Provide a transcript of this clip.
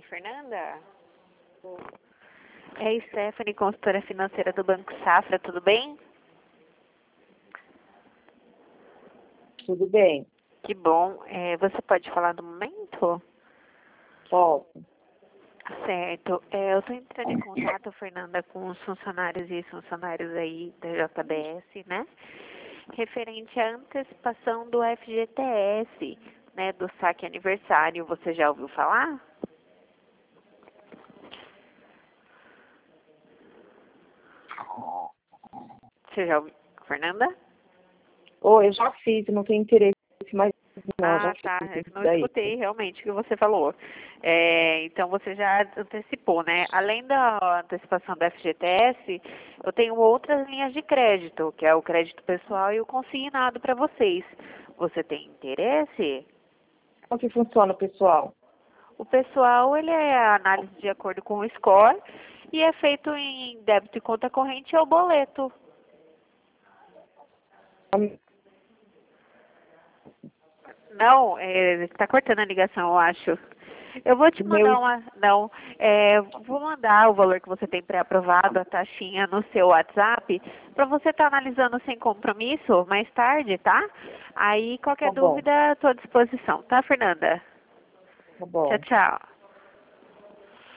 Fernanda? É a Stephanie, consultora financeira do Banco Safra, tudo bem? Tudo bem, Que bom. Você pode falar do momento? posso. Certo. Eu estou entrando em contato, Fernanda, com os funcionários e ex-funcionários aí da JBS, né? Referente à antecipação do FGTS, né? Do saque aniversário. Você já ouviu falar? Você já ouviu? Fernanda? Eu já fiz, não tenho interesse mais não, já Tá. fiz Eu isso não daí. escutei realmente o que você falou. Então, você já antecipou, né? Além da antecipação do FGTS, eu tenho outras linhas de crédito, que é o crédito pessoal e o consignado para vocês. Você tem interesse? Como que funciona, pessoal? O pessoal, ele é análise de acordo com o score e é feito em débito e conta corrente ou boleto. Não, está cortando a ligação, eu acho. Eu vou te Meu, mandar uma. Não, vou mandar o valor que você tem pré-aprovado, a taxinha, no seu WhatsApp, para você estar analisando sem compromisso mais tarde, tá? Aí, qualquer tá bom, dúvida, estou à disposição, tá, Fernanda? tá Tchau, bom. tchau.